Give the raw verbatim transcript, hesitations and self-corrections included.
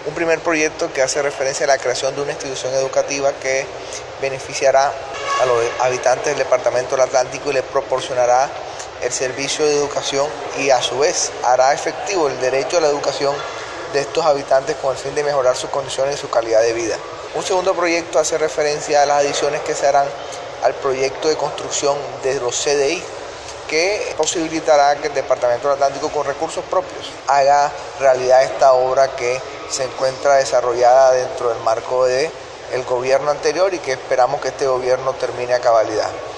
Un primer proyecto que hace referencia a la creación de una institución educativa que beneficiará a los habitantes del departamento del Atlántico y les proporcionará el servicio de educación y a su vez hará efectivo el derecho a la educación de estos habitantes con el fin de mejorar sus condiciones y su calidad de vida. Un segundo proyecto hace referencia a las adiciones que se harán al proyecto de construcción de los C D I, que posibilitará que el Departamento del Atlántico con recursos propios haga realidad esta obra que se encuentra desarrollada dentro del marco del gobierno anterior y que esperamos que este gobierno termine a cabalidad.